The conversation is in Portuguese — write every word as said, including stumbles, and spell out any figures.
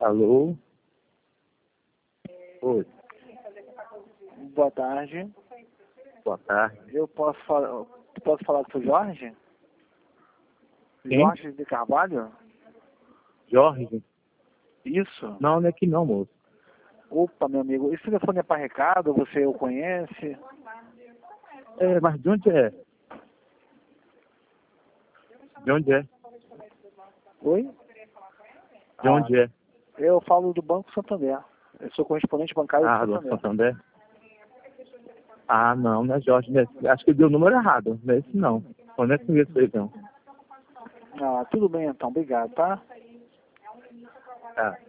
Alô? Oi, Boa tarde. boa tarde. Eu posso falar, posso falar com o Jorge? Quem? Jorge de Carvalho? Jorge? Isso. Não, não é que não, moço. Opa, meu amigo. Esse telefone é para recado? Você o conhece? É, mas de onde é? De onde é? Oi? De onde é? Eu falo do Banco Santander. Eu sou correspondente bancário Ah, do do Santander. Santander? Ah, não, não é Jorge. Não é, acho que deu o número errado. Não é esse, não. Eu não é conheço ele, não. Ah, tudo bem então. Obrigado, tá? Tá.